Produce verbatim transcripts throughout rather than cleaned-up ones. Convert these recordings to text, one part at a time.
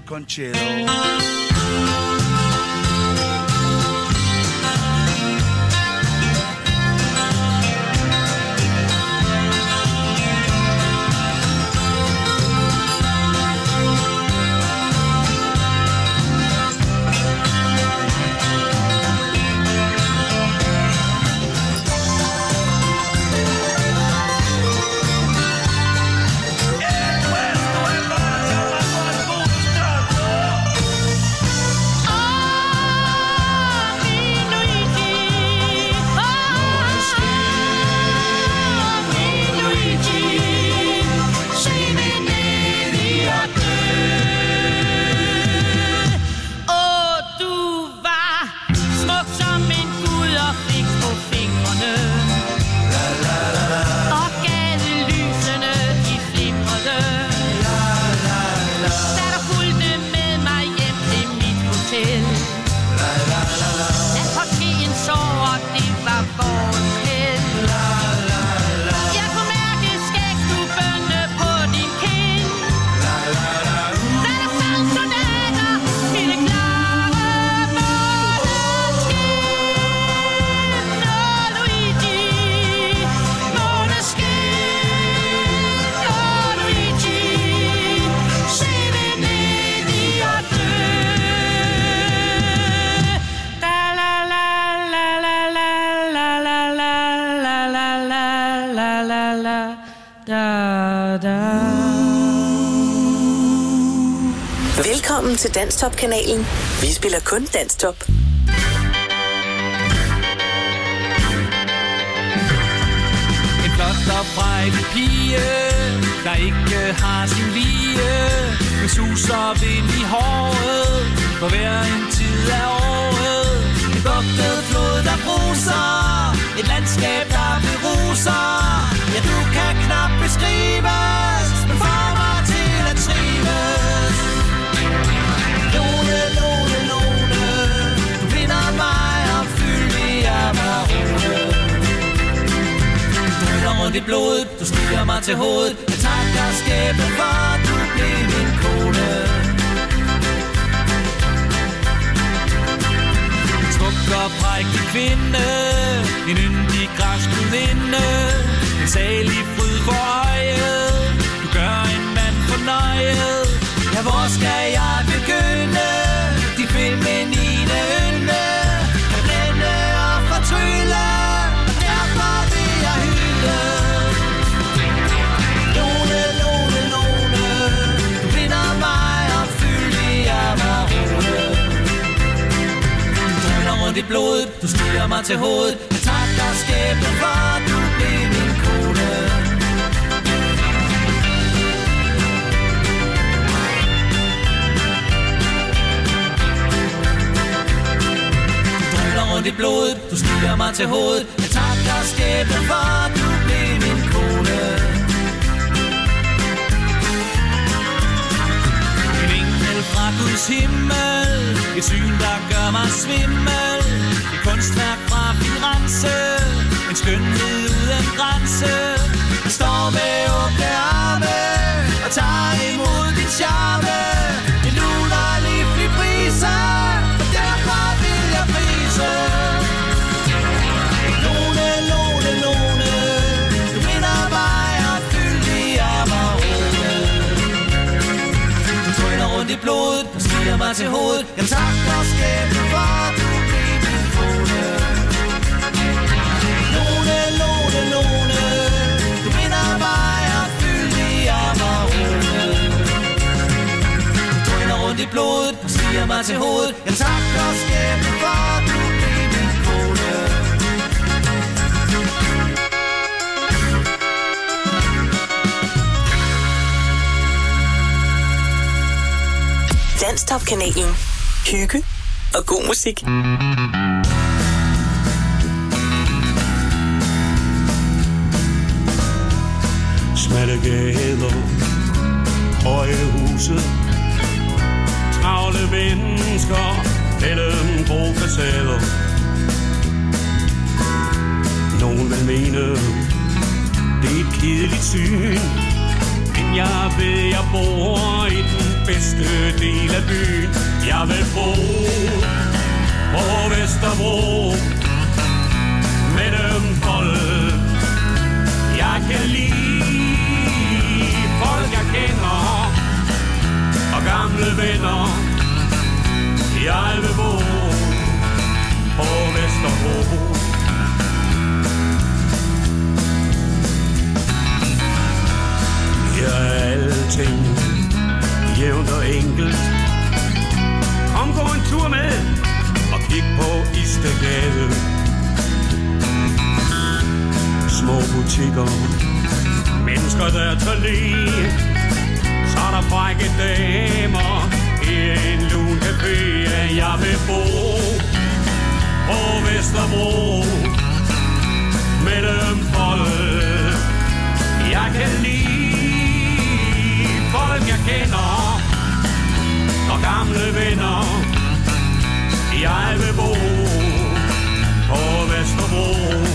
violoncello. Velkommen til Danstop-kanalen. Vi spiller kun Danstop. En flot og frejdig pige, der ikke har sin lige, med sus og vind i håret, for hver en tid af året. En bugtet flod, der bruser, et landskab, der beruser. Ja, du kan knap beskrives, men får mig til at trives. Lone, Lone, Lone, du vinder mig og fyldig af marone. Du hælder rundt i blodet, du stiger mig til hovedet. Jeg takker skæbnen for, du blev min kone. En smuk og prægtig kvinde, en yndig græsk gudinde, en salig fryd for øjet, du gør en mand fornøjet. Ja, hvor skal jeg begynde? De feminine ynde kan blænde og fortrylle, og derfor vil jeg hylde. Lone, Lone, Lone, du vinder mig og fyldig af marone. Du drøner rundt i blodet, du stiger mig til hovedet. Jeg takker skæbnen for, du blev min kone. Rundt i blodet, du stiger mig til hovedet. Jeg takker skæbnen for, du blev min kone. En engel fra Guds himmel, et syn, der gør mig svimmel. Et kunstværk fra Firenze, en skønhed uden grænse. Jeg står med åbne arme og tager imod din charme. En lunerlig flybrise, og derfor vil jeg prise. Lone, Lone, Lone, du vinder mig og fyldig af marone. Du drøner rundt i blodet, du stiger mig til hovedet. Jeg takker skæbnen for, du blev min kone. Lone, Lone, Lone, du vinder mig og fyldig af marone. Du drøner rundt i blodet, du stiger mig til hovedet. Jeg takker skæbnen for, du blev min kone. Danstop-kanalen. Hygge og god musik. Smalle gader, høje huse, travle mennesker mellem grå facader. Nogen vil mene, det er et kedeligt syn, men jeg ved, jeg bor i den bedste del af byen. Jeg vil bo på Vesterbro med dem folk, jeg kan lide, folk jeg kender og gamle venner. Jeg vil bo på Vesterbro. Her er alting jævnt og enkelt. Kom gå en tur med og kig på Istedgade. Små butikker, mennesker der tager lige. Så er der frække damer i en lun café. Jeg vil bo på Vesterbro med dem folk, jeg kan lide, folk jeg kender og gamle venner. Jeg vil bo på Vesterbro.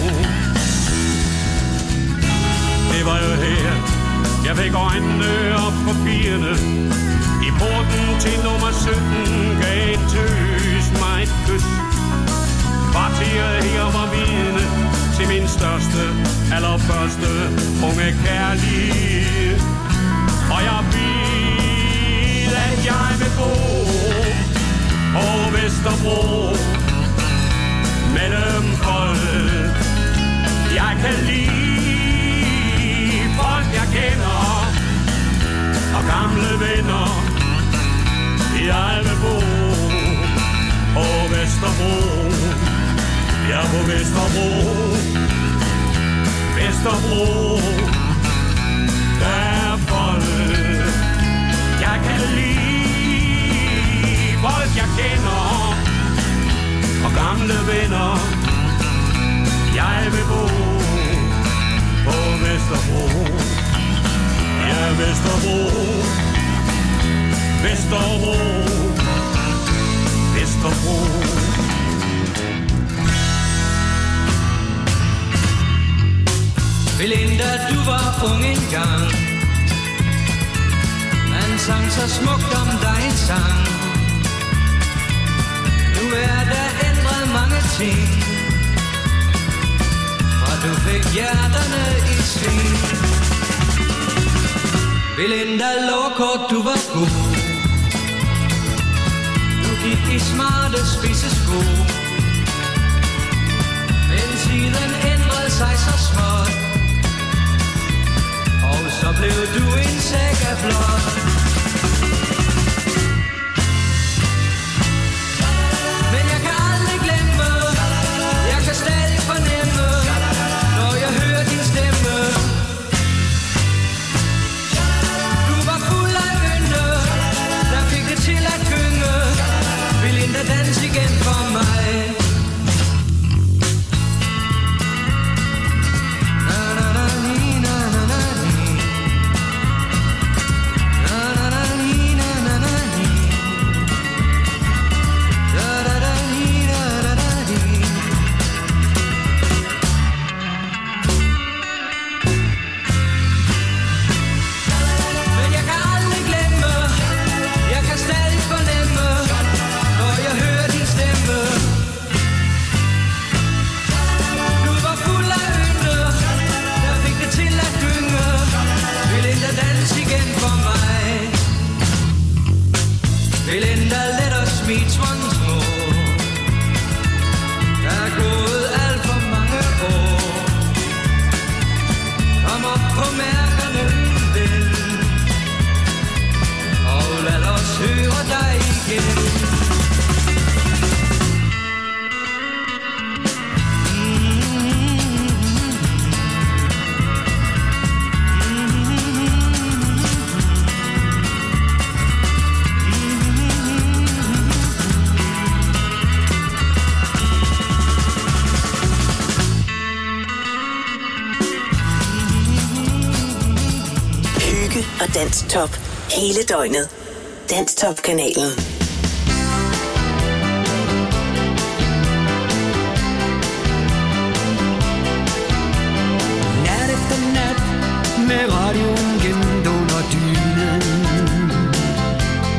Det var jo her, jeg fik øjnene op på pigerne. I porten til nummer sytten gav en tøs mig et kys. Kvarteret her var vidne til min største, allerførste unge kærlighed. Og jeg vil, at jeg vil bo på Vesterbro med dem folk, jeg kan lide, folk jeg kender og gamle venner. Jeg vil bo på Vesterbro. Jeg er på Vesterbro. Vesterbro. Der er folk, jeg kan lide, folk jeg kender og gamle venner. Jeg vil bo på Vesterbro. Ja, Vesterbro. Vesterbro. Vesterbro. Belinda, du var ung engang. Man sang så smukt om dig en sang. Nu er der ændret mange ting, og du fik hjerterne i sving. Belinda, lovkort, du var god. Du gik i smarte spidsesko. Men tiden ændrede sig så småt, og så blev du en sæk af blåt. Men jeg kan aldrig glemme, jeg kan stadig fornemme, når jeg hører din stemme. Du var fuld af ynde, der fik det til at gynge. Belinda, dans igen for mig. Belinda, let us meet once more. Der er gået alt for mange år. Kom op på mærkerne, ven, og lad os høre dig igen. Og Danstop hele døgnet. Danstop-kanalen. Nat efter nat med radioen gemt under dynen.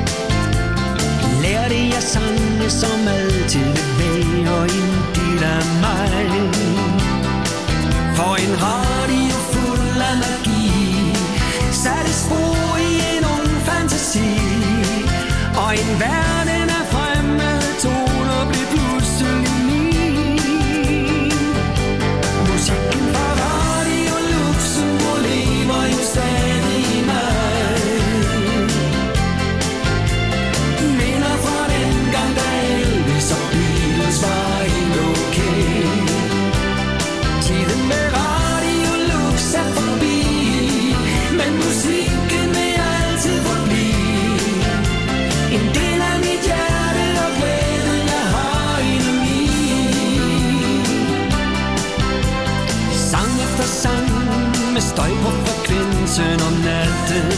Støj på frekvensen om natten.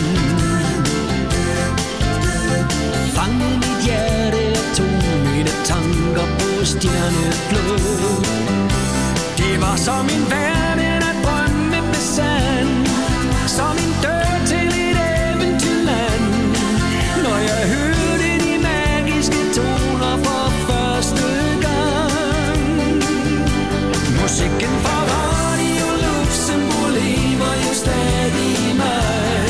Fangede mit hjerte og tog mine tanker på stjerneflod. Det var som en verden at drømme besand, som en dør til et eventyrland. Når jeg hørte de magiske toner for første gang. Musikken fra Radio Luxembourg lever jo stadig i mig.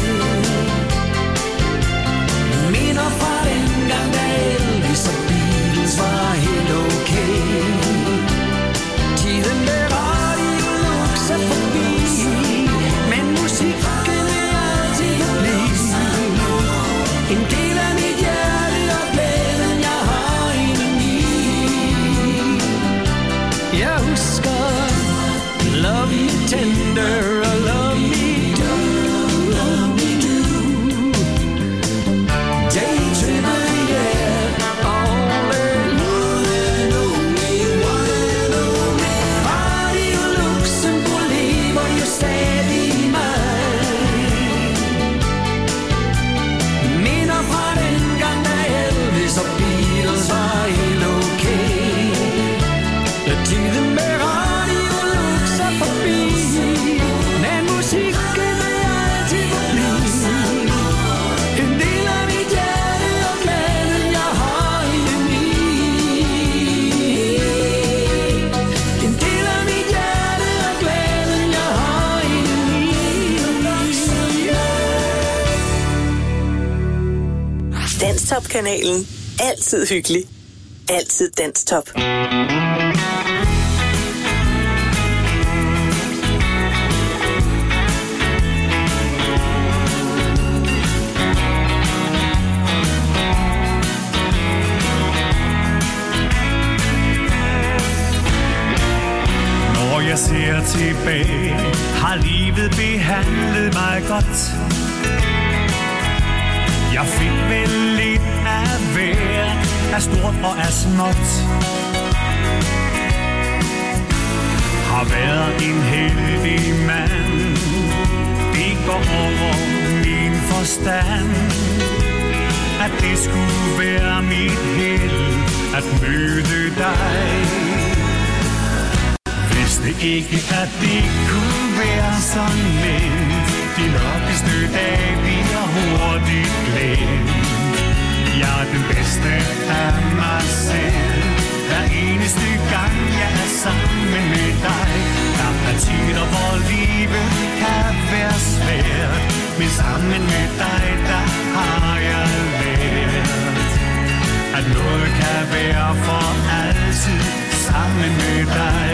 Minder fra dengang, da Elvis og Beatles var helt okay. Tiden med Radio Lux er forbi, men musikken vil altid forblive en del af mit hjerte og glæden, jeg har indeni. Jeg husker love me tender og love me do, love me do. Daydreamer, yeah, all alone, only one, only Radio Luxembourg lever jo stadig i mig. Minder fra dengang, da Elvis og Beatles var helt okay. Tiden med Radio Lux er forbi, men musikken vil altid forblive en del af mit hjerte og glæden, jeg har indeni. En del af mit hjerte og glæden, jeg har indeni. Danstop-kanalen. Altid hyggelig. Altid Danstop. Når jeg ser tilbage, har livet behandlet mig godt. Jeg fik vel lidt af hvert, af stort og af småt. Har været en heldig mand, det går over min forstand. At det skulle være mit held at møde dig. Vidste ikke, at det kunne være så nemt. De mørkeste dage bliver hurtigt glemt. Jeg er den bedste af mig selv. Hver eneste gang jeg er sammen med dig. Der er tider, hvor livet kan være svært. Men sammen med dig, der har jeg lært, at noget kan være for altid sammen med dig.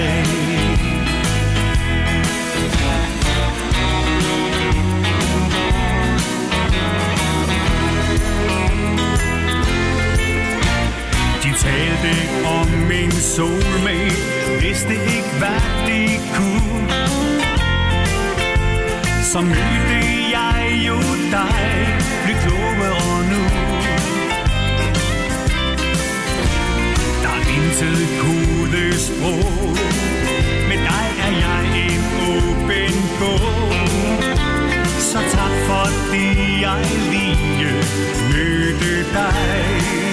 De talte om min soulmate, vidste ikke hvad de kunne. Så mødte jeg jo dig, blev klogere nu. Der er intet kodesprog, med dig er jeg en åben bog. Så tak fordi jeg lige mødte dig.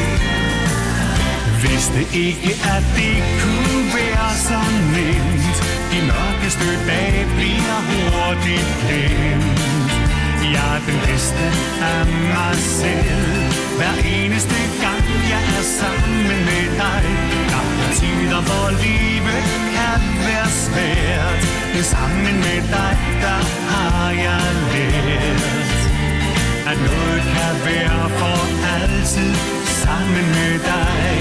Vidste ikke, at det kunne være så nemt. De mørkeste dage bliver hurtigt glemt. Jeg er den bedste af mig selv. Hver eneste gang jeg er sammen med dig. Der er tider, hvor livet kan være svært. Men sammen med dig, der har jeg lært, at noget kan være for altid sammen med dig.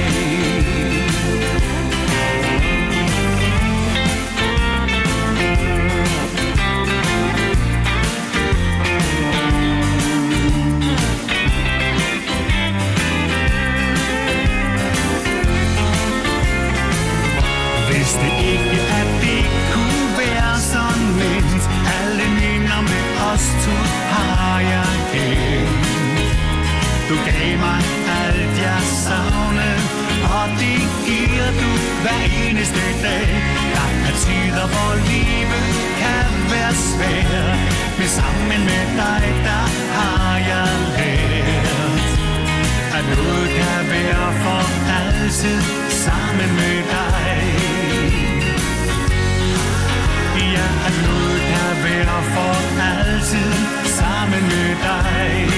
Vidste ikke, at det kunne være så nemt. Alle minder med os to har jeg gemt. Du gav mig alt jeg savnede, og det giver du hver eneste dag. Der er tider, hvor livet kan være svært, men sammen med dig, der har jeg lært, at noget kan være for altid sammen med dig. Ja, at noget kan være for altid sammen med dig.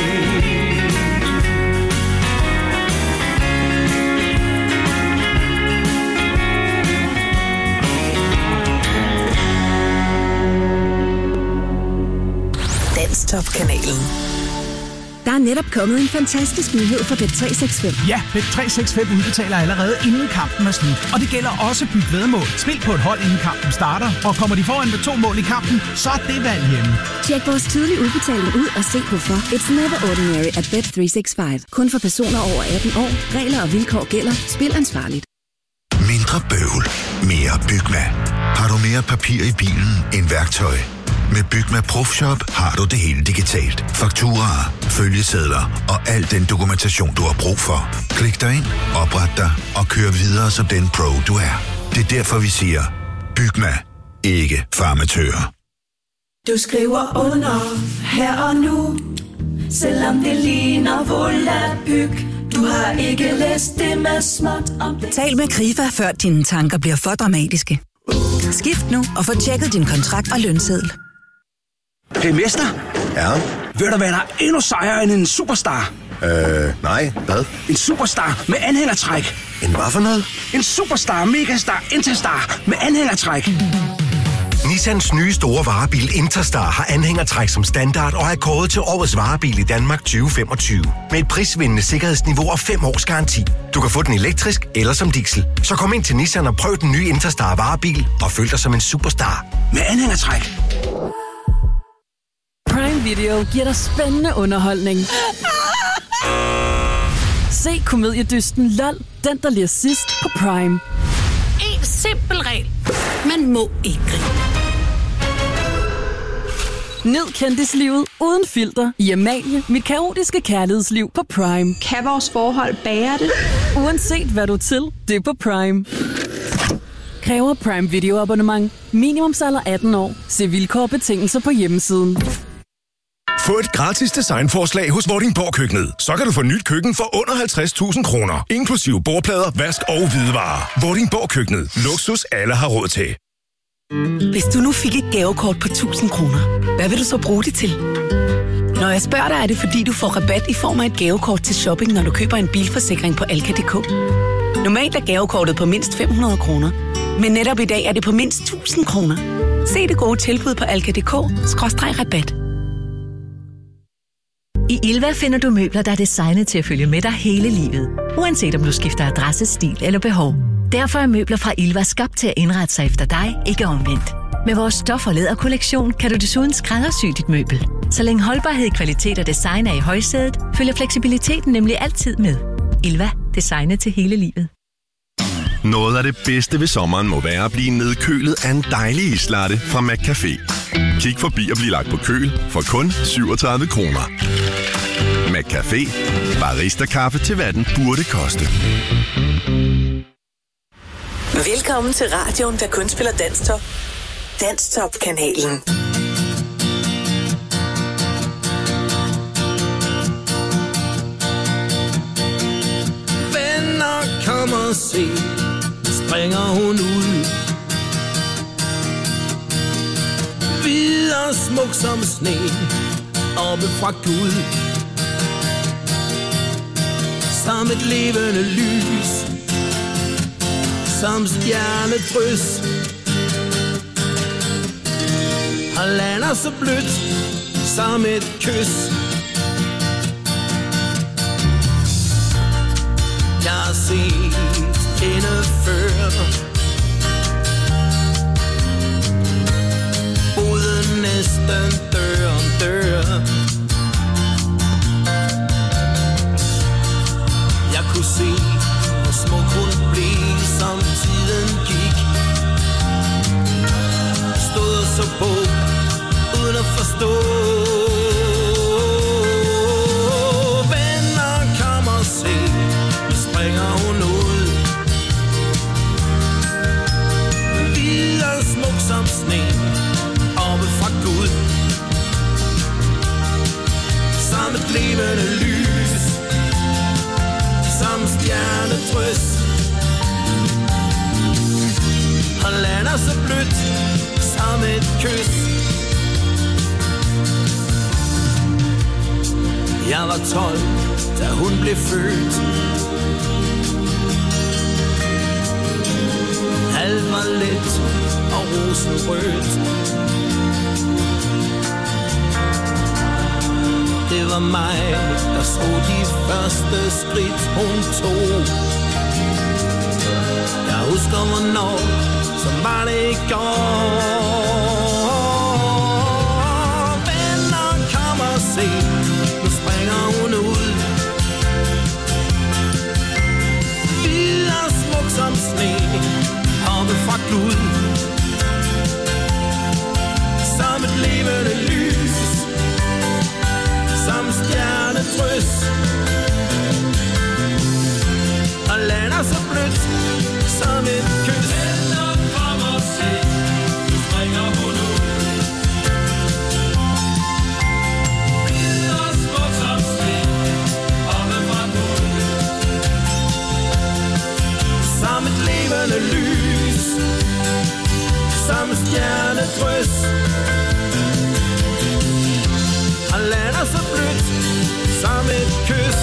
Danstop-kanalen. Der er netop kommet en fantastisk nyhed for Bet tre seks fem. Ja, Bet tre seks fem udbetaler allerede inden kampen er slut. Og det gælder også byt væddemål. Spil på et hold inden kampen starter, og kommer de foran med to mål i kampen, så er det valg hjemme. Tjek vores tidlige udbetaling ud og se hvorfor. It's never ordinary at Bet tre seks fem. Kun for personer over atten år. Regler og vilkår gælder. Spil ansvarligt. Mindre bøvl. Mere Bygma. Har du mere papir i bilen end værktøj? Med Bygma Profshop har du det hele digitalt. Fakturaer, følgesedler og al den dokumentation, du har brug for. Klik dig ind, opret dig og kør videre som den pro, du er. Det er derfor, vi siger, Bygma. Ikke farmatører. Du skriver under her og nu, selvom det ligner volapyk. Du har ikke læst det med småt om det. Tal med Krifa, før dine tanker bliver for dramatiske. Skift nu og få tjekket din kontrakt og lønseddel. Hey, mester. Ja? Ved du, hvad der er endnu sejere end en superstar? Øh, nej. Hvad? En superstar med anhængertræk. En hvad for noget? En superstar, megastar, interstar med anhængertræk. Nissans nye store varebil Interstar har anhængertræk som standard og er kåret til årets varebil i Danmark tyve femogtyve. Med et prisvindende sikkerhedsniveau og fem års garanti. Du kan få den elektrisk eller som diesel. Så kom ind til Nissan og prøv den nye Interstar varebil og føl dig som en superstar. Med anhængertræk. Prime Video giver dig spændende underholdning. Se komediedysten LOL, den der ler sidst på Prime. En simpel regel. Man må ikke grine. Nyd kendislivet uden filter i Amalie, mit kaotiske kærlighedsliv på Prime. Kan vores forhold bære det? Uanset hvad du er til, det er på Prime. Kræver Prime Video abonnement. Minimumsalder atten år. Se vilkår og betingelser på hjemmesiden. Få et gratis designforslag hos Vordingborg Køkkenet. Så kan du få nyt køkken for under halvtreds tusind kroner. Inklusive bordplader, vask og hvidevarer. Vordingborg Køkkenet. Luksus alle har råd til. Hvis du nu fik et gavekort på tusind kroner, hvad vil du så bruge det til? Når jeg spørger dig, er det fordi du får rabat i form af et gavekort til shopping, når du køber en bilforsikring på Alka punktum d k. Normalt er gavekortet på mindst fem hundrede kroner, men netop i dag er det på mindst tusind kroner. Se det gode tilbud på alka punktum d k skråstreg rabat. I Ilva finder du møbler, der er designet til at følge med dig hele livet. Uanset om du skifter adresse, stil eller behov. Derfor er møbler fra Ilva skabt til at indrette sig efter dig, ikke omvendt. Med vores stof- og læderkollektion kan du desuden skræddersy dit møbel. Så længe holdbarhed, kvalitet og design er i højsædet, følger fleksibiliteten nemlig altid med. Ilva. Designet til hele livet. Noget af det bedste ved sommeren må være at blive nedkølet af en dejlig islatte fra McCafé. Kig forbi og bliv lagt på køl for kun syvogtredive kroner. McCafé. Barista-kaffe til hvad den burde koste. Velkommen til radioen, der kun spiller Danstop. Danstop-kanalen. Venner, kom og se, springer hun ud. Hvid og smuk som sne, oppe fra Gud. Som et levende lys, som stjernedrys. Og lander så blødt, som et kys. Jeg har set hende før. Boede næsten dør om dør. Jeg kunne se, hvor smuk hun blev, som tiden gik. Stod og så på, uden at forstå. Venner, kom og se, nu springer hun ud. lander så blødt som et kys. Jeg var tolv, da hun blev født. Alt var let og rosenrødt. Det var mig, der så de første skridt hun tog. Jeg husker hvornår, som var det i går. Venner, kom og se, nu springer hun ud. Hvid og smuk som sne, hoppe fra glud. Som et levende lys, som stjernedrys. Og lander så blødt som et kys. Venner, kom og se, nu springer hun ud. Hvid og smuk som sne, hoppe fra glud. Som et levende lys, som stjernedrys. Og lander så blødt som et kys.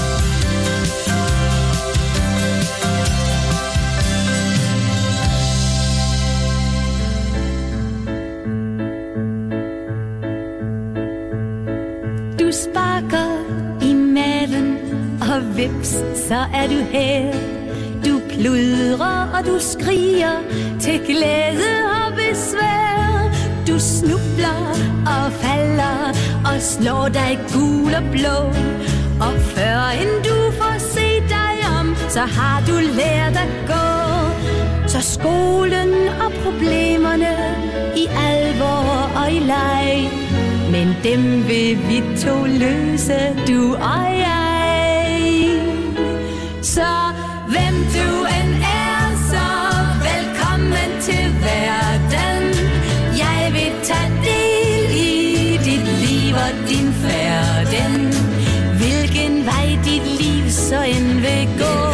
Du sparker i maven, og vips, så er du her. Du pludrer og du skriger til glæde og besvær. Du snubler og falder og slår dig gul og blå. Og før end du får set dig om, så har du lært at gå. Så skolen og problemerne i alvor og i leg, men dem vil vi to løse, du og jeg. Så hvem du end er, så velkommen til verden. Jeg vil tage del i dit liv og din færden. Hvilken vej dit liv så end vil gå.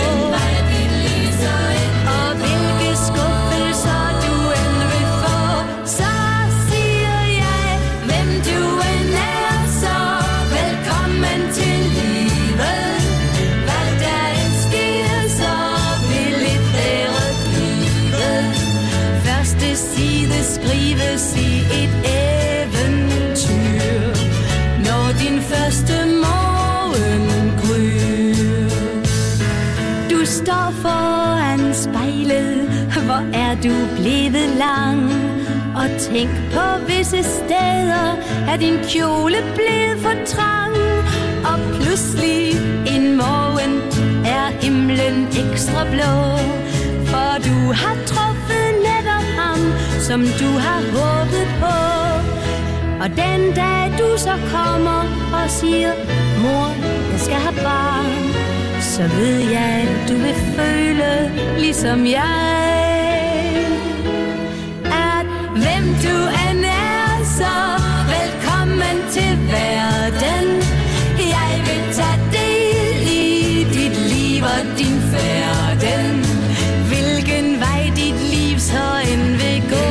Og hvilke skuffelser du end vil få. Så siger jeg, hvem du end er, så velkommen til livet. Hvad der end sker, så vil et være blive. Første side skrives i et eventyr, når din første morgen gryr. Du står foran spejlet, hvor er du blevet lang. Og tænk på visse steder, er din kjole blevet for trang. Og pludselig en morgen er himlen ekstra blå, for du har truffet netop ham, som du har håbet på. Og den dag du så kommer og siger, mor, jeg skal have barn, så ved jeg, du vil føle ligesom jeg. At hvem du end er, så velkommen til verden. Jeg vil tage del i dit liv og din færden. Hvilken vej dit liv så end vil gå.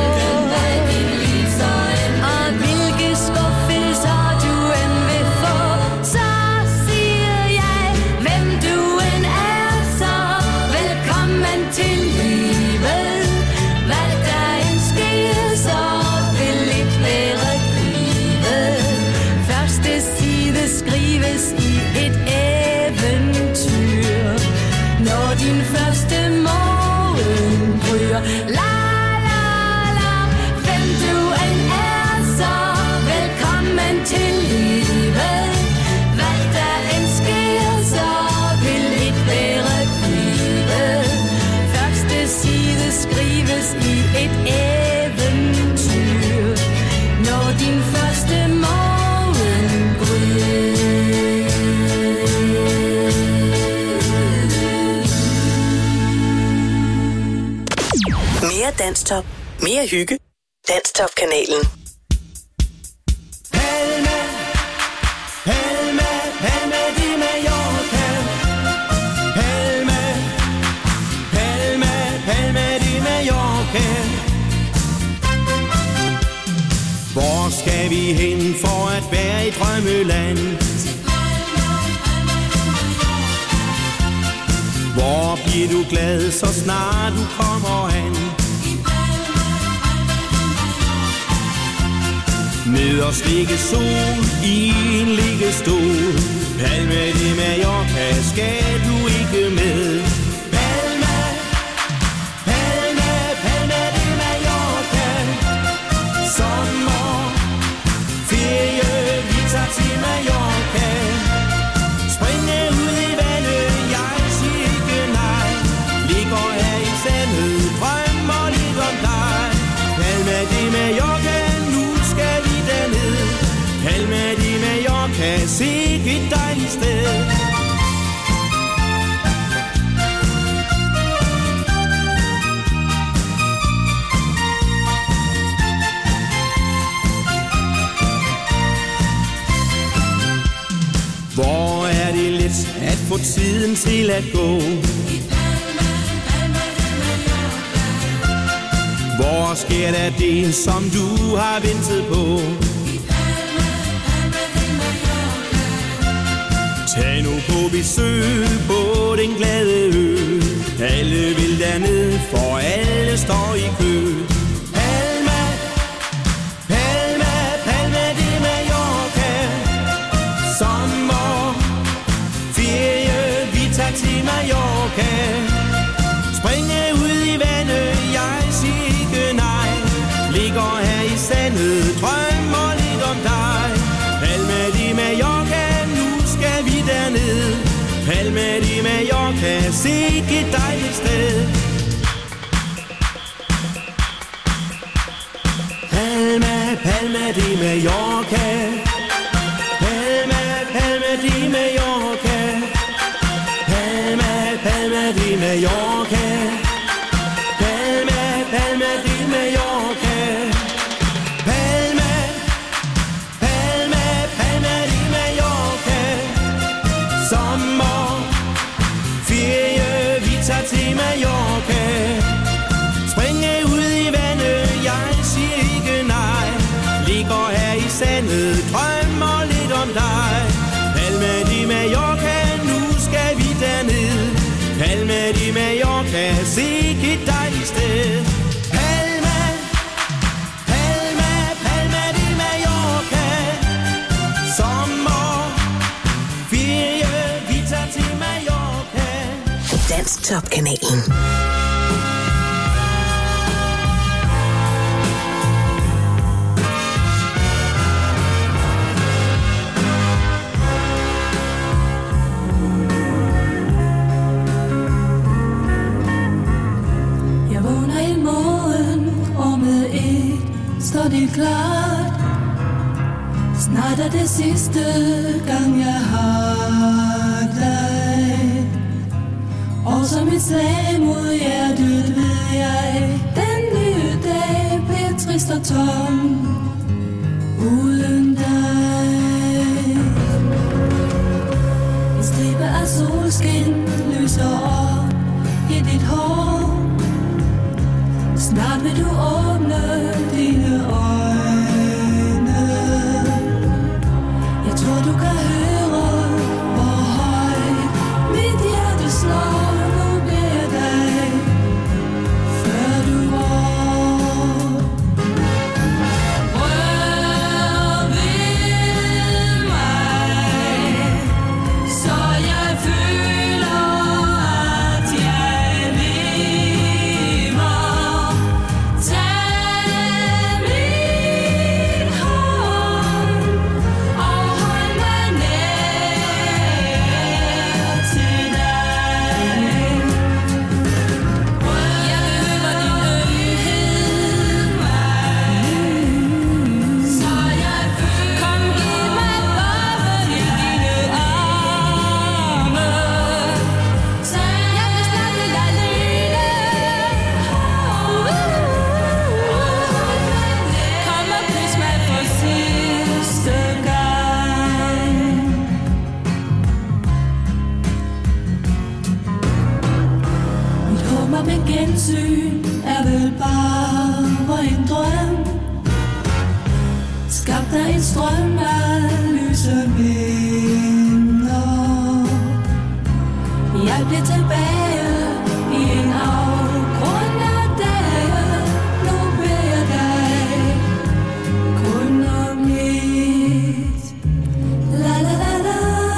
Og hvilke skuffelser du end vil få. Så siger jeg, hvem du end er, så velkommen til livet. Hvad der end sker, så vil ikke være givet. Første side skrives i et eventyr, når din første morgen bryder. La la la, hvem du end er, så velkommen til livet. Hvad der end sker, så vil ikke være givet. Første side skrives i et eventyr, når din første morgen gryder. Mere Danstop. Mere hygge. Danstop-kanalen. Palme, Palme, Palme de Mallorca. Palme, Palme, Palme de Mallorca. skal vi hen for at være i drømmeland? Hvor bliver du glad, så snart du kommer hen? Ned og stikke sol i en liggestol. Palma de Mallorca skal du ikke med. Palma, Palma, Palma de Mallorca. Sommer, ferie, vi tager til Mallorca. Springe ud i vandet, jeg siger ikke nej. Ligger her i sandet, drømmer lidt om dig. Palma de Mallorca, nu skal vi derned. Palma de Mallorca, sikke et dejligt sted. Hvor er det let at få tiden til at gå? Hvor sker der det, som du har ventet på? Tag nu på besøg på den glade ø. Alle vil derned, for alle står i kø. Palma, Palma, Palma de Mallorca. Sommer, ferie, vi tager til Mallorca. Springe ud i vandet, jeg siger ikke nej. Ligger her i sandet, drømmer lidt om dig. Palma de Mallorca, skal vi derned. Palma de Mallorca, sikke et dejligt sted. Palma, Palma de Mallorca. Palma, Palma de Mallorca. Palma, Palma de Mallorca. Palma, Palma de Mallorca. Palma, Palma, Palma de Mallorca. Sommer, ferie, vi tager til Mallorca. Springe ud i vandet, jeg siger ikke nej. Ligger her i sandet, drømmer lidt om dig. Palma de Mallorca, nu skal vi derned. Palma de Mallorca, sikke et dejligt sted. Palma, Palma, Palma de Mallorca. Sommer, ferie, vi tager til Mallorca. Dansk Top-kanalen. Jeg vågner i morgen, og med et står det klart. Snart er det sidste gang jeg har dig. Og som et slag mod hjertet ved jeg, den nye dag bliver trist og tom uden dig. En stribe af solskin lyser op i dit hår. Snart vil du åbne dine øjne. Jeg tror du kan høre, hvor højt mit hjerte slår. Nu bliver jeg dig, før du går. Rør ved mig, så jeg føler, at jeg lever. Tag en strøm af lyse minder. Jeg blev tilbage i en afgrund af dage. Nu beder jeg dig kun om lidt. La la la la.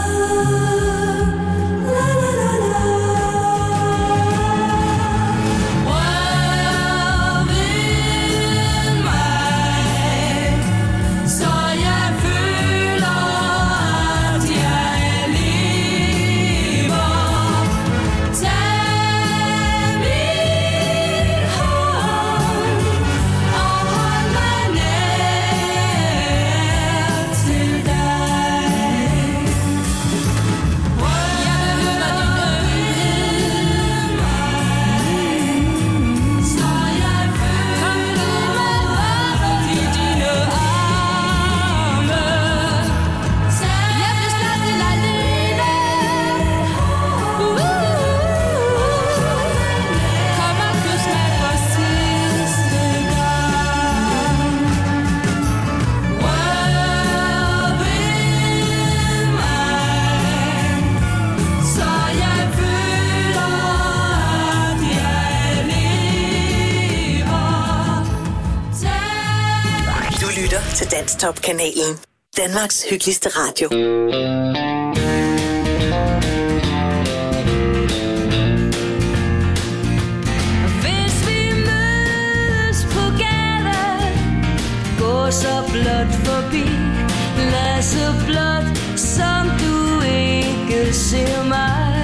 Til Danstop-kanalen. Danmarks hyggeligste radio. Hvis vi mødes på gaden, gå så blot forbi. Lad så blot, som du ikke ser mig.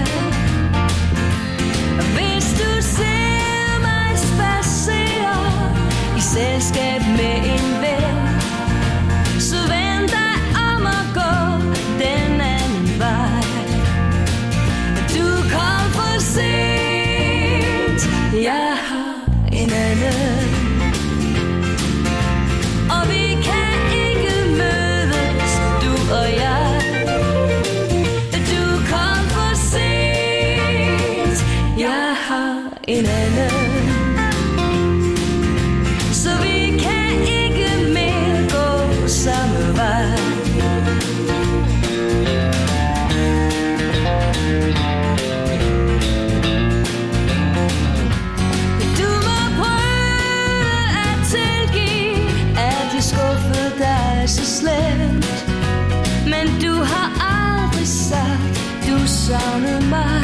Hvis du ser mig spacere i selskab med en ven, så vend dig om at gå den anden vej. Du kom for sent, jeg har en anden. Og vi kan ikke mødes, du og jeg. Du kom for sent, jeg har en anden. Så vi kan ikke mere gå samme vej. Du må prøve at tilgive, at jeg skuffede dig så slemt. Men du har aldrig sagt, du savnede mig.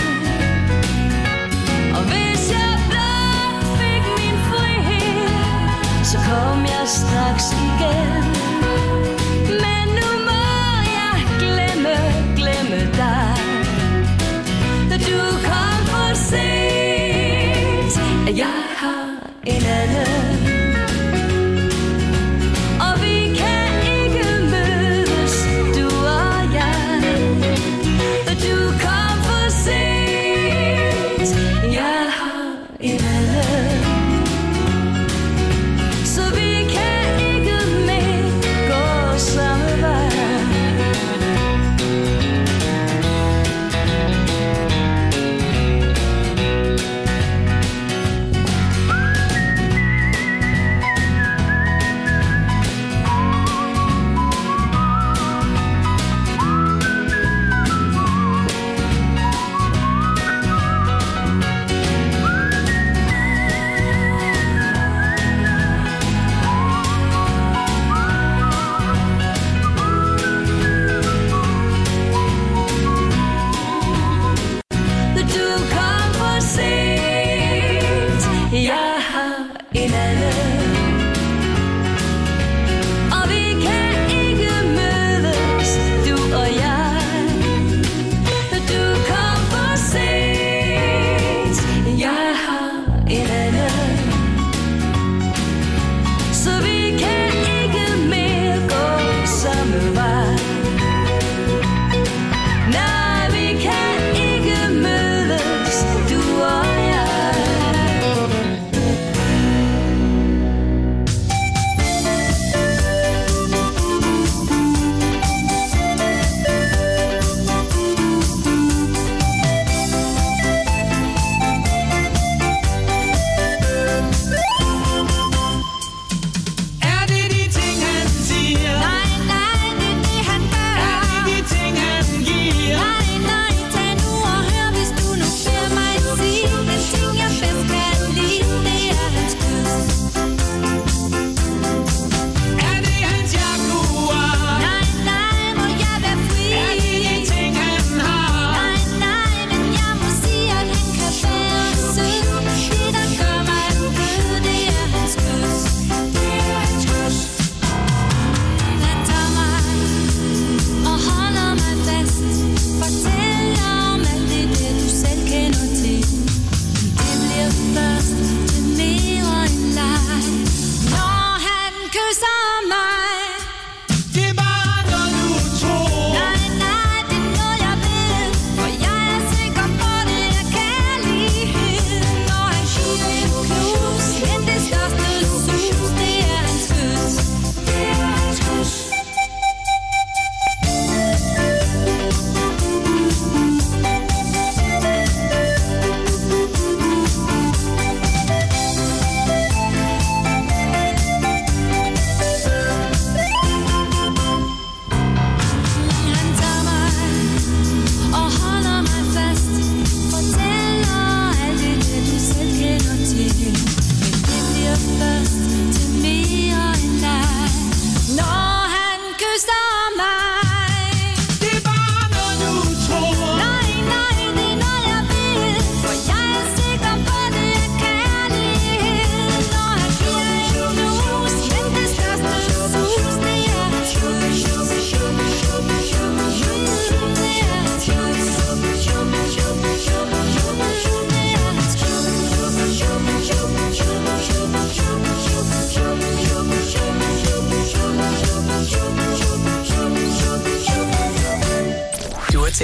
Og hvis jeg blot fik min frihed, så kom jeg straks igen. Men nu må jeg glemme, glemme dig. Du kom for sent, jeg har en anden. Og vi kan ikke mødes, du og jeg. Du kom for sent, jeg har en anden. Så vi kan ikke mere gå samme vej.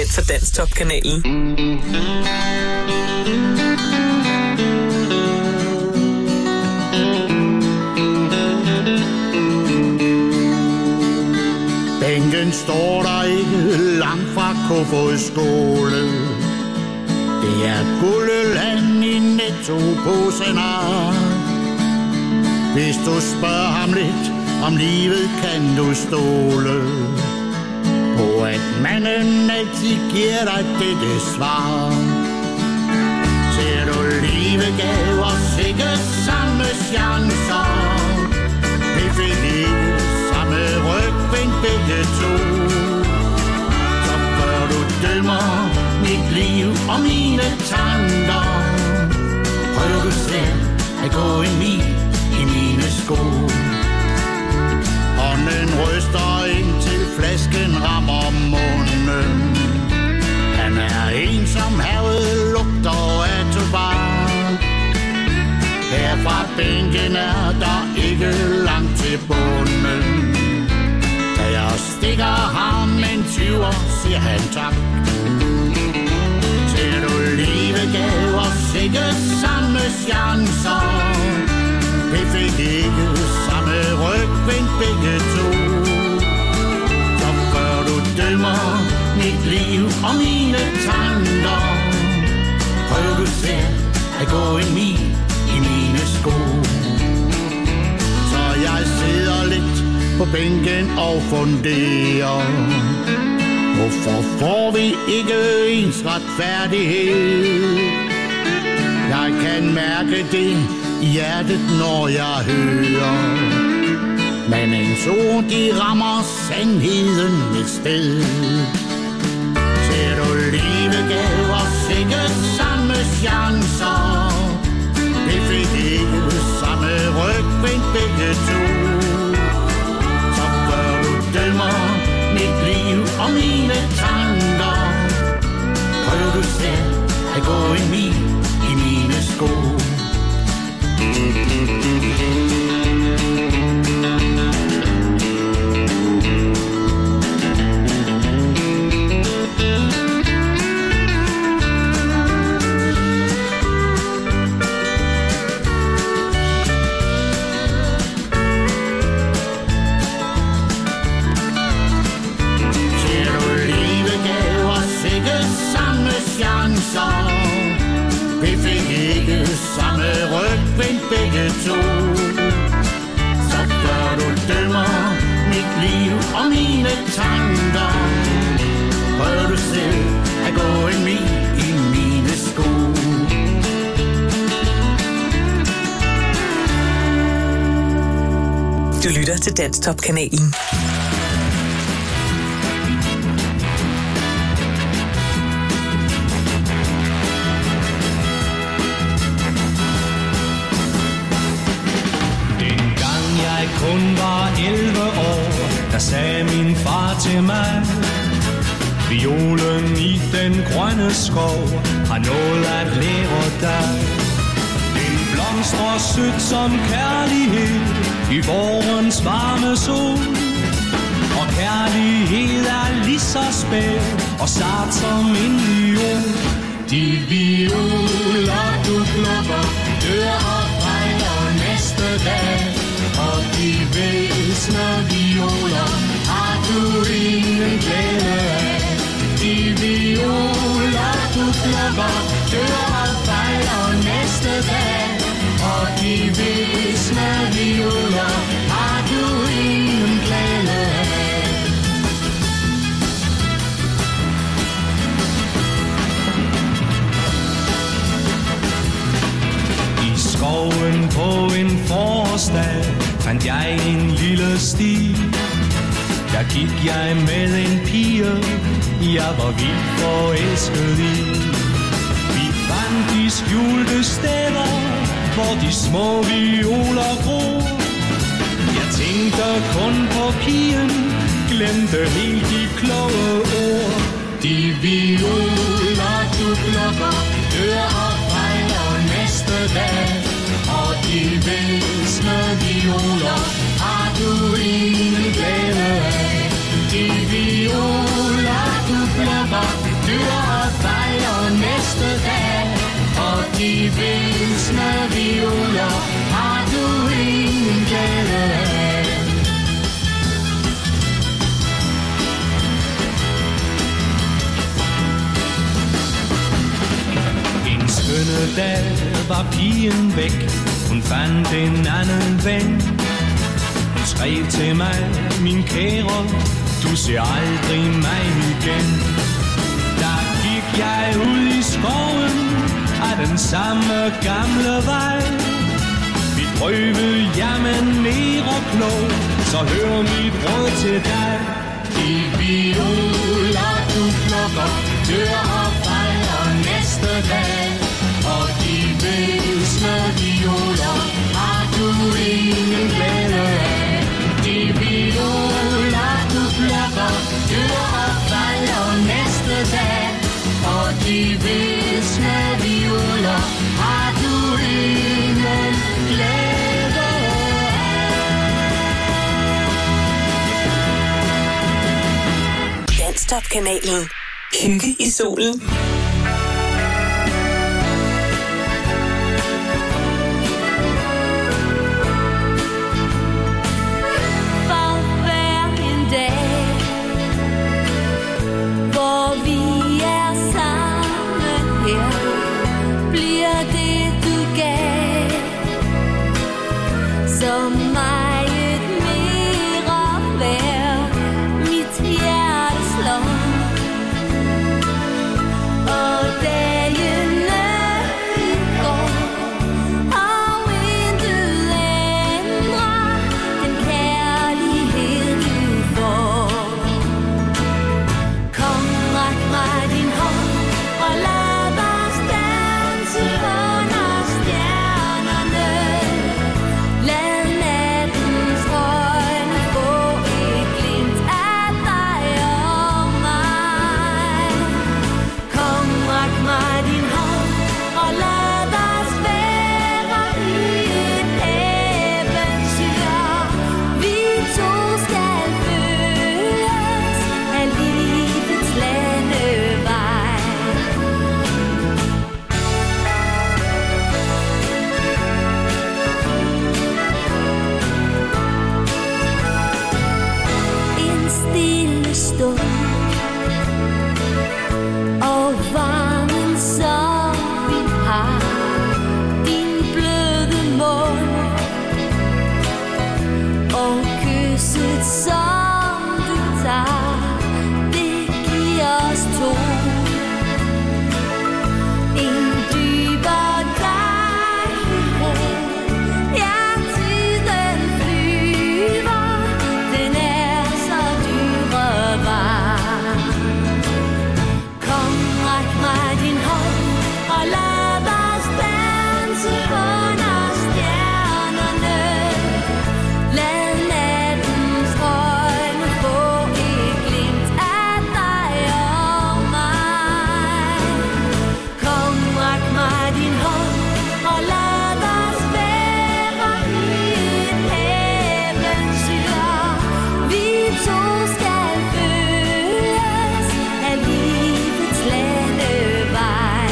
for Danstop-kanalen. Bænken står der ikke langt fra Kofods skole. Det er guldeland i Netto-posen. Hvis du spørger ham lidt om livet, kan du stole på, at manden altid giver dig dette svar. Ser du livet gav os ikke samme chancer. Vi fik ikke samme rygvind begge to. Så før du dømmer mit liv og mine tanker, prøv du selv at gå en mil i mine sko. Hånden ryster ind til flasken rammer munden. Han er en, som havet lugter af tobak. Her fra bænken er der ikke langt til bunden. Da jeg stikker ham en tyver, siger han tak. Ser du livet gav os ikke samme chancer. Vi fik ikke samme rygvind begge to. Så før du dømmer mit liv og mine tanker, prøv du selv at gå en mil i mine sko. Så jeg sidder lidt på bænken og funderer, hvorfor får vi ikke ens retfærdighed? Jeg kan mærke det i hjertet, når jeg hører mandens ord, de rammer sandheden et sted. Ser du livet gav os ikke samme chancer. Vi fik ikke samme rygvind begge to. Så før du dømmer mit liv og mine tanker, prøv du selv at gå en mil i mine sko. Vi fik ikke samme rygvind begge to. Så før du dømmer mit liv og mine tanker, prøv du selv at gå en mil i mine sko. Du lytter til Danstop-kanalen. Kun var elleve år, der sagde min far til mig: violen i den grønne skov har noget at lære dig. Den blomstrer sødt som kærlighed i vårens varme sol. Og kærlighed er lige så spæd og sart som en viol. De violer du plukker dør og fejler næste dag. Og de væsne violer har du ingen glæde af. De violer du plukker dør og fejler næste dag. Og de væsne violer har du ingen glæde af. I skoven på en forårsdag fandt jeg en lille sti. Der gik jeg med en pige, jeg var vildt forelsket i. Vi fandt de skjulte steder, hvor de små violer gror. Jeg tænkte kun på pigen, glemte helt de kloge ord. De violer du plukker dør og fejler næste dag. Og de væsne violer har du ingen glæde af. De violer du plukker pigen væk. Hun fandt en anden ven. Hun skrev til mig, min kære, du ser aldrig mig igen. Der gik jeg ud i skoven af den samme gamle vej. Vi prøvede jamen mere og klog, så hør mit råd til dig. De violer du plukker, dør og falder næste dag. Og de visne violer har du ingen glæde af. De violer du plukker, dør og falder næste dag. Og de visne violer har du ingen glæde af. Danstop-kanalen. Hygge i solen. Så meget mere værd, mit hjerte slår. Og dagene går, og intet ændrer den kærlighed du får. Kom, ræk mig din hånd, og lad os danse under stjernerne. Lad nattens øjne få et glimt af dig og mig. Kom, ræk mig din hånd, og lad os være i et eventyr. Vi to skal følges af livets landevej. En stille stund, og varmen som vi har. Din bløde mund, og kysset som du tager. Det giver os to en dybere dejlighed. Ja, tiden flyver, den er så dyrebar. Kom, ræk mig din hånd, og lad os danse under stjernerne. Lad nattens øjne få et glimt af dig og mig. Kom, ræk mig din hånd, og lad os være i et eventyr. Vi to skal følges af livets landevej.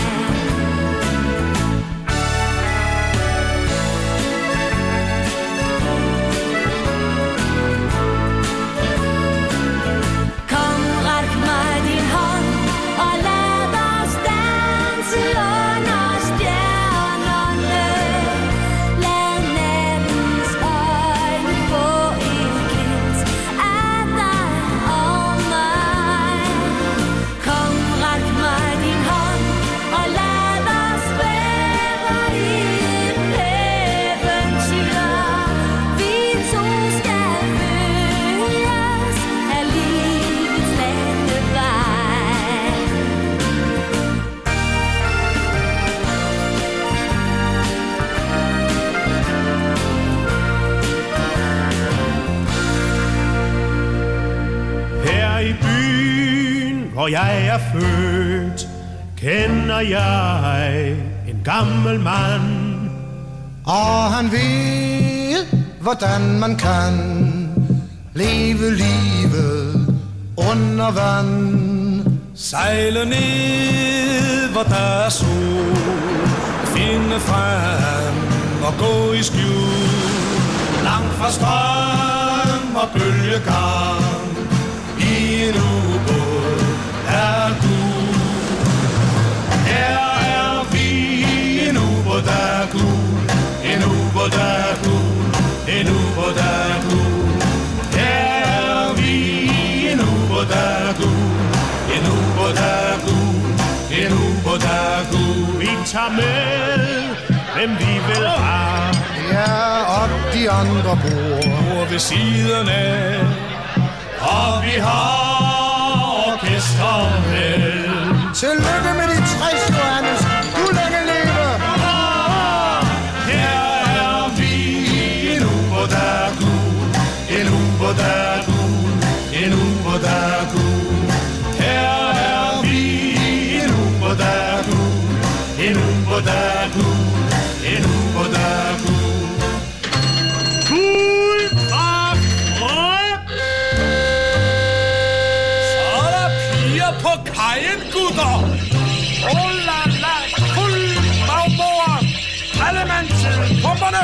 Kom, ræk mig din hånd, og lad os danse under stjernerne. Lad nattens øjne få et glimt af dig og mig. Kom, ræk mig din hånd, og lad os være i et eventyr. Vi to skal følges af livets landevej. Her i byen, hvor jeg er født, kender jeg en gammel mand. Og han ved, hvordan man kan leve livet under vand. Sejle ned, hvor der er sol. Finde frem og gå i skjul. Langt fra strøm og bølgegang, i en ubåd er du. Her er vi, en ubåd er du. en ubodagu. Her er vi, en ubodagu, en ubodagu, en ubodagu. Vi tager med, hvem vi vil have. Ja, op de andre bord. Bord ved siden af. Og vi har orkester med. Tillykke med de tres, Johannes. Du længe leve. Her er vi, en ubodagu, en ubodagu, en ubodagu. Her er vi, en ubodagu, en ubodagu, en ubodagu. Fuld kraft op! Så er der piger på kajen, gutter! Oh la la, fuld bagbord! Alle mand til pumperne!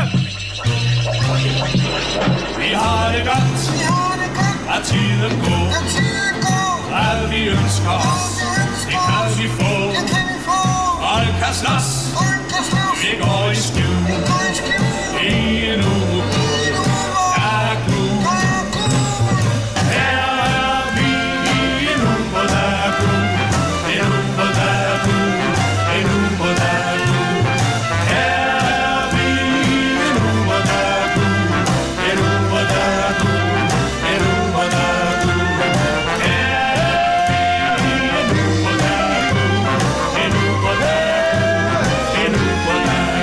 Vi har det godt, at tiden går. Hvad vi ønsker os, det kan vi få. Folk kan slås, vi går i skjul. I en uge, dagu. Her er vi, en uge, dagu. En uge, dagu. En uge, dagu. Her er vi, en uge, dagu. En uge, dagu. En uge, dagu. Her er vi, en uge, dagu. En uge, dagu. En uge,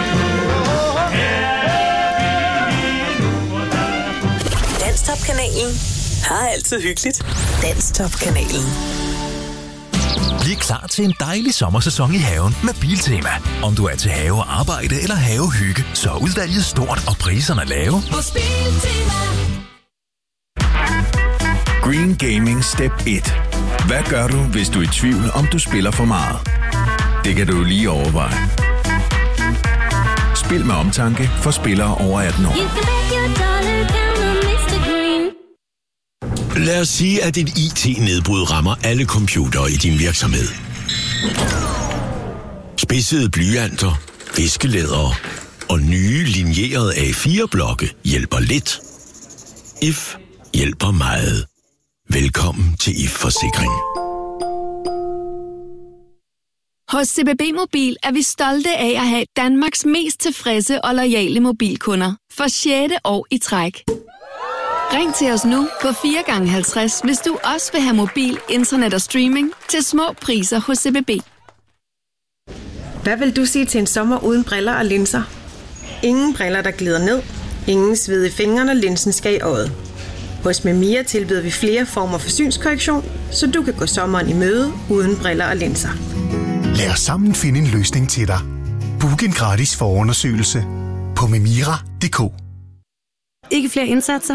dagu. Danstop-kanalen har altid hyggeligt. Danstop-kanalen. Bliv klar til en dejlig sommersæson i haven med Biltema. Om du er til havearbejde eller havehygge, så er udvalget stort og priserne lave. Hos Biltema. Green Gaming Step et. Hvad gør du, hvis du er i tvivl, om du spiller for meget? Det kan du lige overveje. Spil med omtanke for spillere over atten år. Lad os sige, at et I T-nedbrud rammer alle computere i din virksomhed. Spidsede blyanter, viskelædere og nye linjerede A fire blokke hjælper lidt. I F hjælper meget. Velkommen til I F Forsikring. Hos C B B Mobil er vi stolte af at have Danmarks mest tilfredse og loyale mobilkunder for sjette år i træk. Ring til os nu på fire gange halvtreds, hvis du også vil have mobil, internet og streaming til små priser hos C B B. Hvad vil du sige til en sommer uden briller og linser? Ingen briller, der glider ned. Ingen sved i fingrene, linsen skal i øjet. Hos Memia tilbyder vi flere former for synskorrektion, så du kan gå sommeren i møde uden briller og linser. Lad os sammen finde en løsning til dig. Book en gratis forundersøgelse på memira punktum d k. Ikke flere indsatser?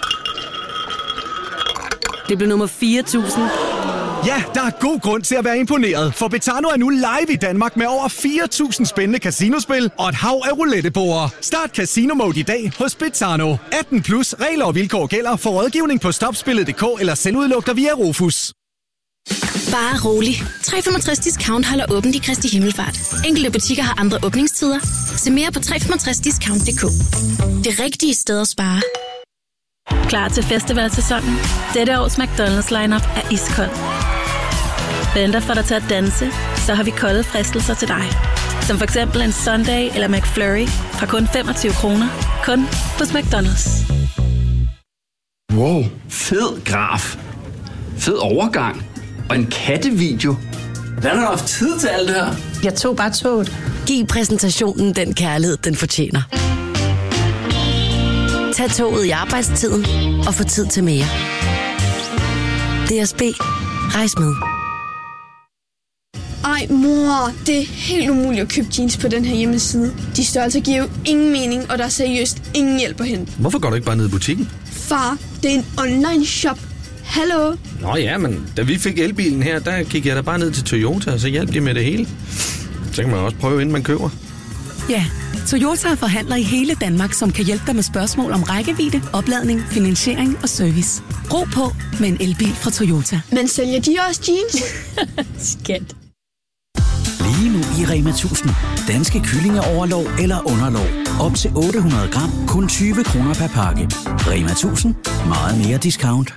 Det blev nummer fire tusind. Ja, der er god grund til at være imponeret, for Betano er nu live i Danmark med over fire tusind spændende casinospil og et hav af rouletteborde. Start Casino Mode i dag hos Betano. atten plus, regler og vilkår gælder. For rådgivning på stopspillet punktum d k eller selvudluk dig via Rofus. Bare rolig. tre komma femogtres discount holder åbent i Kristi Himmelfart. Enkelte butikker har andre åbningstider. Se mere på tre komma femogtres discount punktum d k. Det rigtige sted at spare. Klar til festivalsæsonen? Dette års McDonald's lineup er iskold. Venter for dig til at danse, så har vi kolde fristelser til dig. Som for eksempel en Sunday eller McFlurry fra kun femogtyve kroner. Kun hos McDonald's. Wow, fed graf. Fed overgang. Og en kattevideo. Hvordan har du haft tid til alt det her? Jeg tog bare toget. Giv præsentationen den kærlighed, den fortjener. Tag toget i arbejdstiden og få tid til mere. D S B. Rejs med. Ej, mor, det er helt umuligt at købe jeans på den her hjemmeside. De størrelser giver jo ingen mening, og der er seriøst ingen hjælp at hente. Hvorfor går du ikke bare ned i butikken? Far, det er en online shop. Hallo? Nå ja, men da vi fik elbilen her, der kiggede jeg da bare ned til Toyota, og så hjalp de med det hele. Så kan man også prøve, inden man køber. Ja, Toyota er forhandler i hele Danmark, som kan hjælpe dig med spørgsmål om rækkevidde, opladning, finansiering og service. Ro på med en elbil fra Toyota. Men sælger de også jeans? Skat. Lige nu i i Rema tusind. Danske kyllingeoverlov eller underlov. Op til otte hundrede gram, kun tyve kroner per pakke. Rema tusind. Meget mere discount.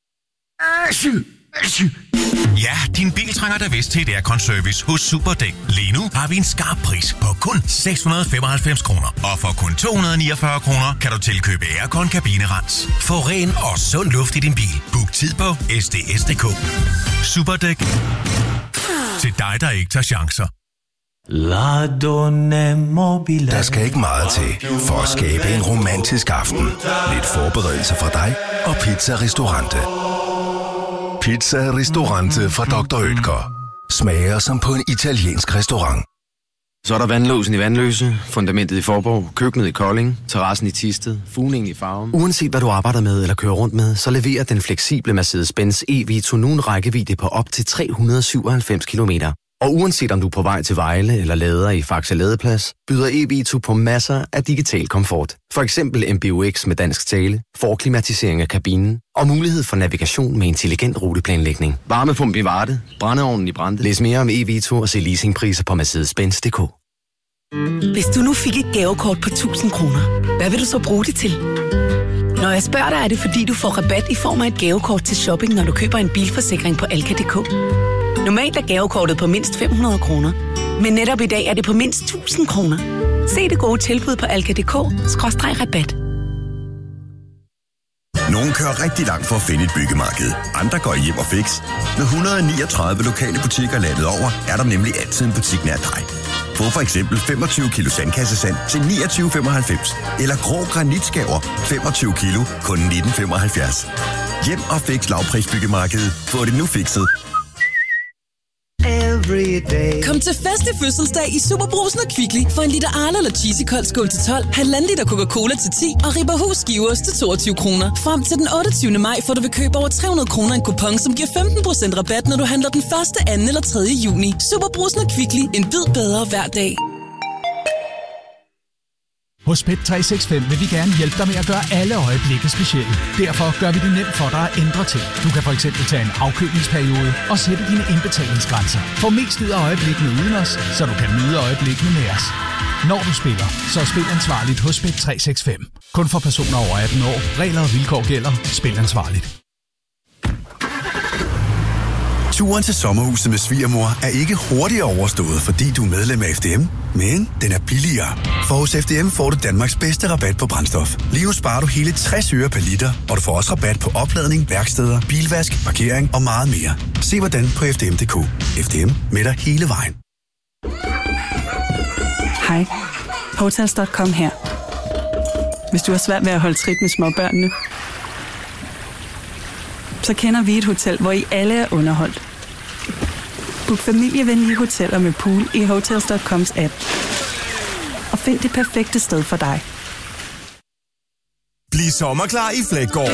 Ja, din bil trænger da vist til et aircon-service hos Superdæk. Lige nu har vi en skarp pris på kun seks hundrede femoghalvfems kroner. Og for kun to hundrede niogfyrre kroner kan du tilkøbe aircon kabinerens. Få ren og sund luft i din bil. Book tid på S D S punktum D K. Superdæk. Til dig, der ikke tager chancer. Der skal ikke meget til for at skabe en romantisk aften. Lidt forberedelse fra dig og Pizza Ristorante. Pizza Ristorante fra doktor Oetker. Smager som på en italiensk restaurant. Så er der vandlåsen i Vandløse, fundamentet i Forborg, køkkenet i Kolding, terrassen i Thisted, fugningen i Farum. Uanset hvad du arbejder med eller kører rundt med, så leverer den fleksible Mercedes-Benz E-Vito nu en rækkevidde på op til tre hundrede og syvoghalvfems kilometer. Og uanset om du er på vej til Vejle eller lader i Faxe Ladeplads, byder E-Vito på masser af digital komfort. For eksempel M B U X med dansk tale, forklimatisering af kabinen og mulighed for navigation med intelligent ruteplanlægning. Varmepumpe i Varde, brændeovnen i Brande. Læs mere om E-Vito og se leasingpriser på Mercedes Benz punktum D K. Hvis du nu fik et gavekort på tusind kroner, hvad vil du så bruge det til? Når jeg spørger dig, er det fordi du får rabat i form af et gavekort til shopping, når du køber en bilforsikring på Alka punktum D K. Normalt er gavekortet på mindst fem hundrede kroner, men netop i dag er det på mindst tusind kroner. Se det gode tilbud på alka punktum d k skråstreg rabat. Nogle kører rigtig langt for at finde et byggemarked. Andre går hjem og fix. Med et hundrede og niogtredive lokale butikker landet over, er der nemlig altid en butik nær dig. Få for eksempel femogtyve kilo sandkassesand til niogtyve femoghalvfems. Eller grå granitskaver femogtyve kilo kun nitten femoghalvfjerds. Hjem og fix lavprisbyggemarkedet. Få det nu fikset. Kom til festlig fødselsdag i Superbrugsen og Kvickly for en liter Arla eller Cheesy Kold skål til tolv, halvanden liter Coca-Cola til ti og Ribberhus skiveost til toogtyve kroner. Frem til den otteogtyvende maj får du ved køb over tre hundrede kroner en kupon, som giver femten procent rabat, når du handler den første, anden eller tredje juni. Superbrugsen og Kvickly. En bid bedre hver dag. Hos Bet tre seks fem vil vi gerne hjælpe dig med at gøre alle øjeblikke specielle. Derfor gør vi det nemt for dig at ændre ting. Du kan for eksempel tage en afkølingsperiode og sætte dine indbetalingsgrænser. Få mest ud af øjeblikkene uden os, så du kan nyde øjeblikkene med os. Når du spiller, så spil ansvarligt hos Bet tre seks fem. Kun for personer over atten år. Regler og vilkår gælder. Spil ansvarligt. Turen til sommerhuset med svigermor er ikke hurtigere overstået, fordi du er medlem af F D M, men den er billigere. For hos F D M får du Danmarks bedste rabat på brændstof. Lige nu sparer du hele tres øre per liter, og du får også rabat på opladning, værksteder, bilvask, parkering og meget mere. Se hvordan på f d m punktum d k. F D M med dig hele vejen. Hej. Hotels punktum com her. Hvis du har svært ved at holde trit med småbørnene, så kender vi et hotel, hvor I alle er underholdt. Book familievenlige hoteller med pool i hotels punktum coms app. Og find det perfekte sted for dig. Bliv sommerklar i Fleggaard.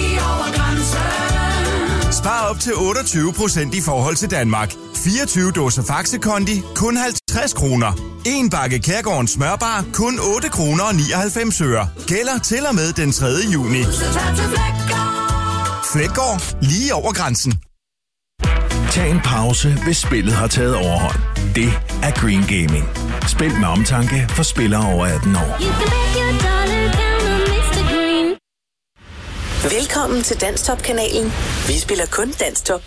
Spar op til otteogtyve procent i forhold til Danmark. fireogtyve dåser Faxe Kondi, kun halvtreds kroner. En bakke Kærgårdens smørbar, kun otte kroner og nioghalvfems øre. Gælder til og med den tredje juni. Fleggaard, lige over grænsen. Tag en pause, hvis spillet har taget overhånd. Det er Green Gaming. Spil med omtanke for spillere over atten år. Velkommen til Danstop-kanalen. Vi spiller kun Danstop.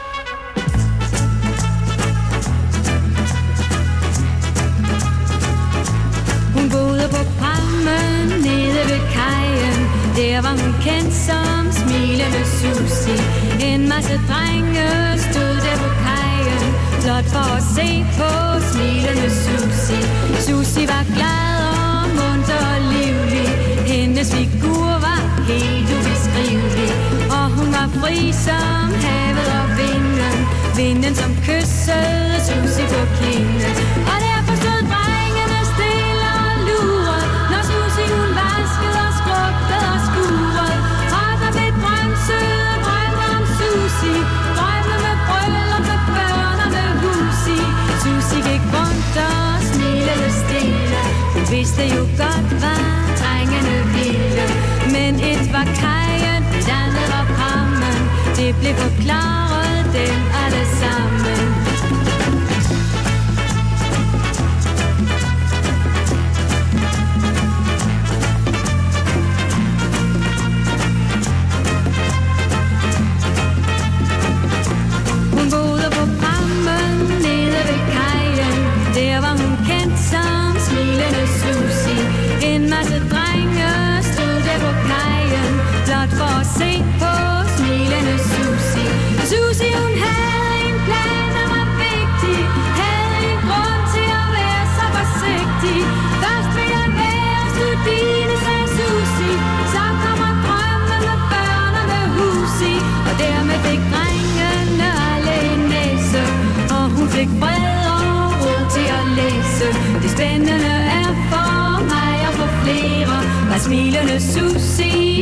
Hun boede på Prammen nede ved kajen. Der var hun kendt som smilende Susi. En masse drenge stod der på kajen, blot for at se på smilende Susi. Susi var glad og munter og livlig. Hendes figur var helt ubeskrivelig. Og hun var fri som havet og vinden. Vinden som kyssede Susi på kinden. Og derfor stod drengene stille og lurede, når Susi hun vaskede og skrubbede og skurede. Og der blev drømt søde drømme om Susi. Drømme med bryllup med børn og med hus i. Susi gik rundt og smilede stille. Hun vidste jo godt, hvad drengene ville. Men et var kajen, et andet var Prammen. Det blev forklaret dem alle sammen.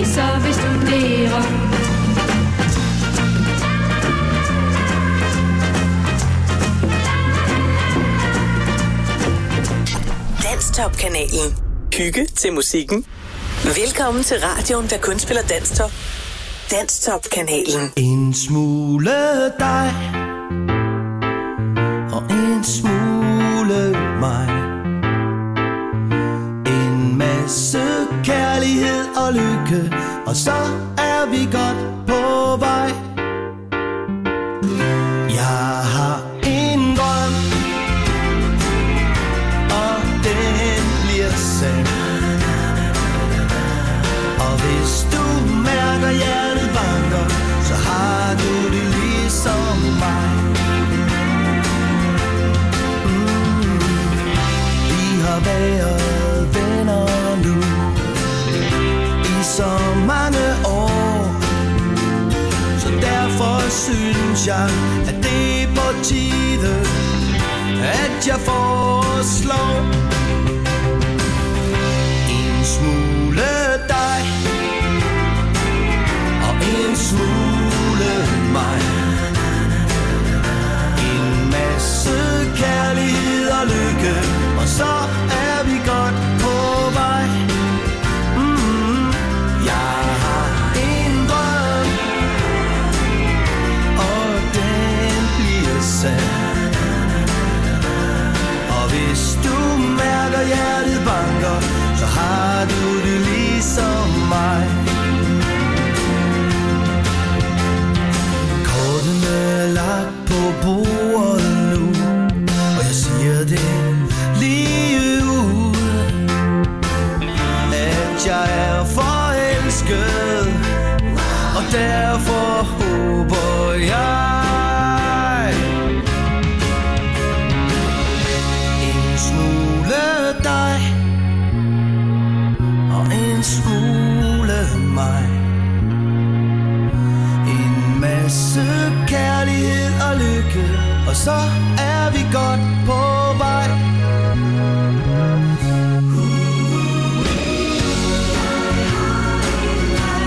så vi studerer. Danstop-kanalen. Hygge til musikken. Velkommen til radioen, der kun spiller Danstop. Danstop-kanalen. En smule dig og en smule mig. En masse kærlighed og lykke, og så er vi godt på vej. Jeg har en drøm, og den bliver sand. Og hvis du mærker hjertet banker, så har du det ligesom mig. Mm. Vi har været venner nu i så mange år, så derfor synes jeg, at det er på tide, at jeg foreslår en smule dig og en smule mig. En masse kærlighed og lykke, og så er vi godt på vej. Mm-hmm. Jeg har en drøm, og den bliver sand. Og hvis du mærker hjertet banker, så har du det ligesom mig. Kortene er lagt på bordet nu, og jeg siger det lige ud, at jeg er forelsket, og derfor håber jeg en smule dig og en smule mig. En masse kærlighed og lykke, og så er vi godt på